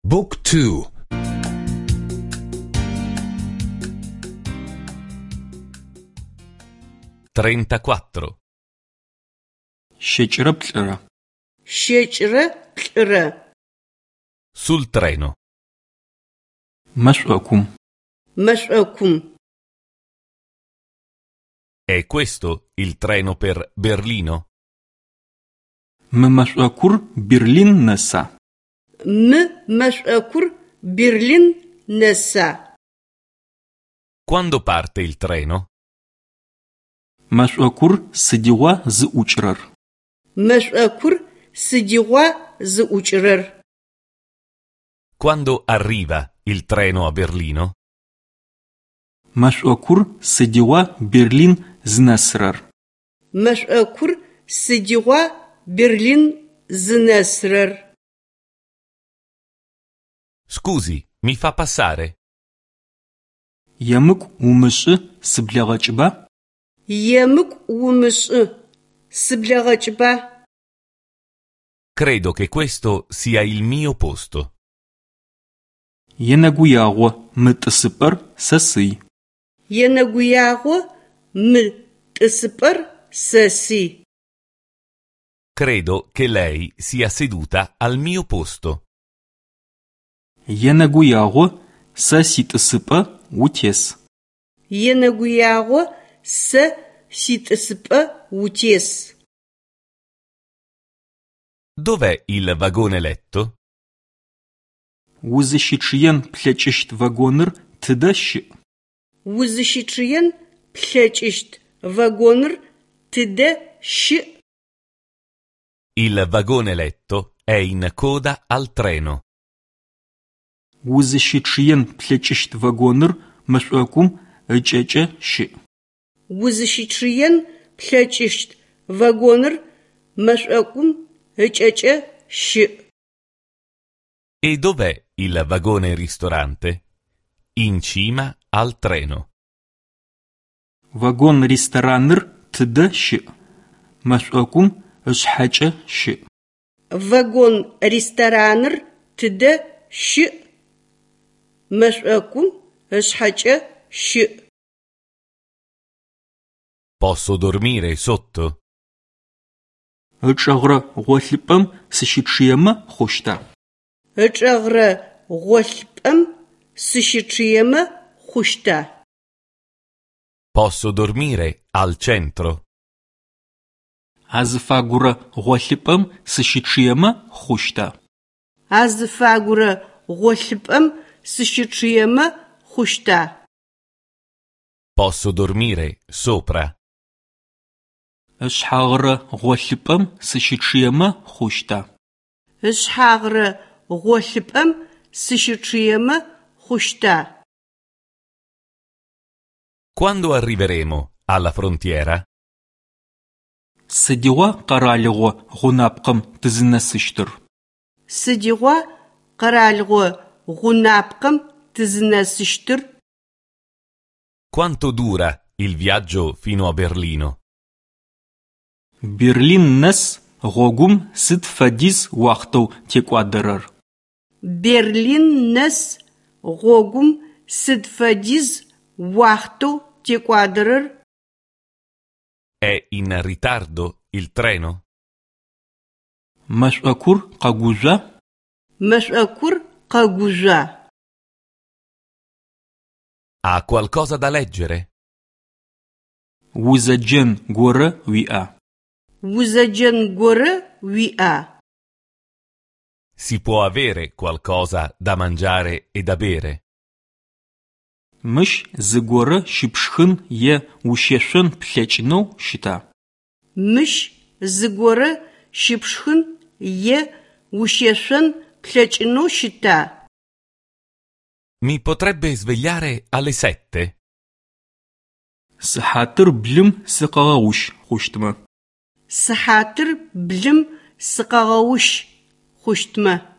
Book 2. Trentaquattro. Щекӏырэ плӏырэ. Щекӏырэ плӏырэ. Sul treno. Мэшӏокум. Мэшӏокум. È questo il treno per Berlino? Мы мэшӏокур Берлин нэса. Мы мэшӏокур Берлин нэса. Quando parte il treno? Мэшӏокур сыдигъуа зыӏукӏырэр. Мэшӏокур сыдигъуа зыӏукӏырэр. Quando arriva il treno a Berlino? Мэшӏокур сыдигъуа Берлин зынэсырэр. Мэшӏокур сыдигъуа Берлин зынэсырэр. Scusi, mi fa passare? Емыкӏу умышӏы сыблэгъэкӏыба? Емыкӏу умышӏы сыблэгъэкӏыба? Credo che questo sia il mio posto. Енэгуягъо мы тӏысыпӏэр сэ сый. Енэгуягъо мы тӏысыпӏэр сэ сый. Credo che lei sia seduta al mio posto. Енэгуягъо сэ ситӏысыпӏэ утес. Енэгуягъо сэ ситӏысыпӏэ утес. Dov'è il vagone letto? Узыщычъыен плъэкӏыщт вагоныр тыдэ щыӏ? Узыщычъыен плъэкӏыщт вагоныр тыдэ щыӏ? Il vagone letto è in coda al treno. Узыщычъыен плъэкӏыщт вагоныр мэшӏокум ыкӏэкӏэ щыӏ. Узыщычъыен плъэкӏыщт вагоныр мэшӏокум ыкӏэкӏэ щыӏ. E dov'è il vagone ristorante? In cima al treno. Вагон рестораныр тыдэ щыӏ? Мэшӏокум ышъхьэкӏэ щыӏ. Вагон рестораныр тыдэ щыӏ? Мэшӏокум ышъхьэкӏэ щыӏ. Posso dormire sotto? Ычӏэгъырэ гъолъыпӏэм сыщычъыемэ хъущта? Ычӏэгъырэ гъолъыпӏэм сыщычъыемэ хъущта? Posso dormire al centro? Азыфагурэ гъолъыпӏэм сыщычъыемэ хъущта? Азыфагурэ гъолъыпӏэм сыщычъыемэ хъущта? Posso dormire sopra? Ышъхьагъырэ гъолъыпӏэм сыщычъыемэ хъущта? Ышъхьагъырэ гъолъыпӏэм сыщычъыемэ хъущта? Quando arriveremo alla frontiera? Сыдигъуа къэралыгъо гъунапкъэм тызынэсыщтыр? Сыдигъуа къэралыгъо гъунапкъэм тызынэсыщтыр? Quanto dura il viaggio fino a Berlino? Берлин нэс гъогум сыд фэдиз уахътэу текӏуадэрэр? Берлин нэс гъогум сыд фэдиз уахътэу текӏуадэрэр? È in ritardo il treno? Мэшӏокур къэгужъуа? Мэшӏокур къэгужъуа? Ha qualcosa da leggere? Узэджэн горэ уиӏа? Узэджэн горэ уиӏа? Si può avere qualcosa da mangiare e da bere? Мыщ зыгорэ щыпшхын е ущешъон плъэкӏынэу щыта? Мыщ зыгорэ щыпшхын е ущешъон плъэкӏынэу щыта? Mi potrebbe svegliare alle 7? Сыхьатыр блым сыкъэгъэгъущ хъущтмэ. Сыхьатыр блым сыкъэгъэгъущ хъущтмэ.